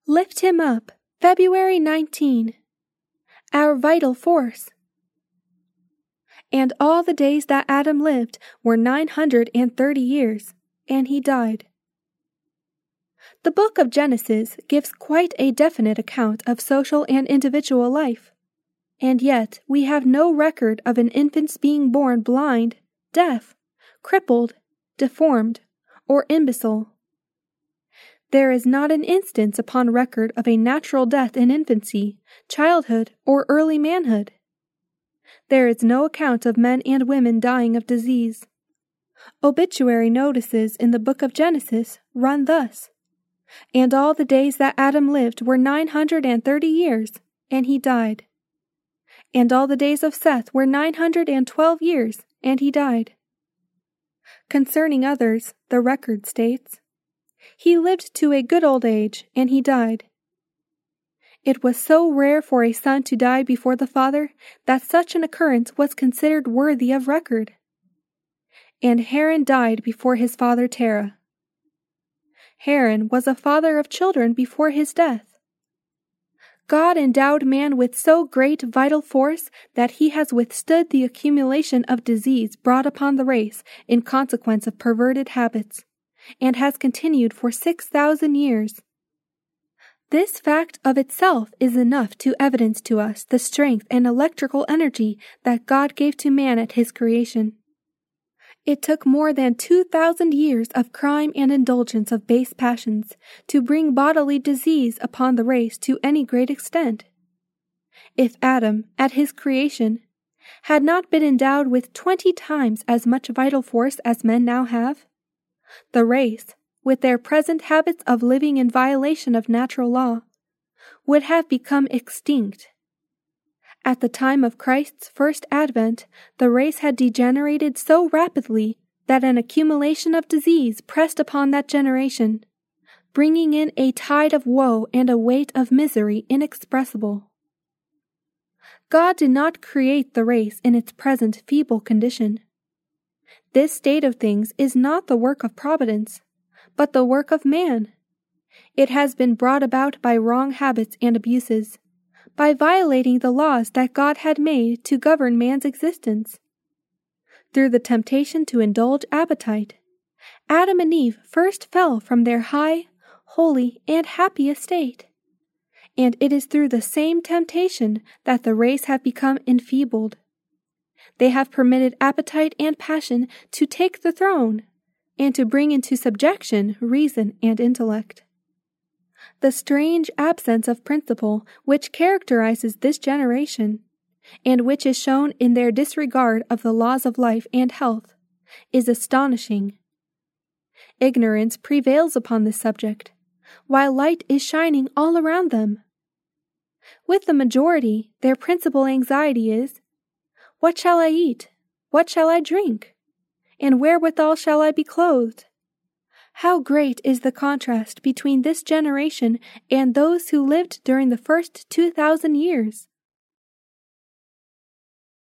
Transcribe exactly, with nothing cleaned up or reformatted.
Lift him up, February nineteenth. Our vital force. And all the days that Adam lived were nine hundred and thirty years, and he died. The book of Genesis gives quite a definite account of social and individual life, and yet we have no record of an infant's being born blind, deaf, crippled, deformed, or imbecile. There is not an instance upon record of a natural death in infancy, childhood, or early manhood. There is no account of men and women dying of disease. Obituary notices in the book of Genesis run thus: And all the days that Adam lived were nine hundred and thirty years, and he died. And all the days of Seth were nine hundred and twelve years, and he died. Concerning others, the record states, He lived to a good old age, and he died. It was so rare for a son to die before the father that such an occurrence was considered worthy of record. And Haran died before his father Terah. Haran was a father of children before his death. God endowed man with so great vital force that he has withstood the accumulation of disease brought upon the race in consequence of perverted habits, and has continued for six thousand years. This fact of itself is enough to evidence to us the strength and electrical energy that God gave to man at his creation. It took more than two thousand years of crime and indulgence of base passions to bring bodily disease upon the race to any great extent. If Adam, at his creation, had not been endowed with twenty times as much vital force as men now have, the race, with their present habits of living in violation of natural law, would have become extinct. At the time of Christ's first advent, the race had degenerated so rapidly that an accumulation of disease pressed upon that generation, bringing in a tide of woe and a weight of misery inexpressible. God did not create the race in its present feeble condition. This state of things is not the work of providence, but the work of man. It has been brought about by wrong habits and abuses, by violating the laws that God had made to govern man's existence. Through the temptation to indulge appetite, Adam and Eve first fell from their high, holy, and happy estate. And it is through the same temptation that the race have become enfeebled. They have permitted appetite and passion to take the throne, and to bring into subjection reason and intellect. The strange absence of principle which characterizes this generation, and which is shown in their disregard of the laws of life and health, is astonishing. Ignorance prevails upon this subject, while light is shining all around them. With the majority, their principal anxiety is, What shall I eat? What shall I drink? And wherewithal shall I be clothed? How great is the contrast between this generation and those who lived during the first two thousand years!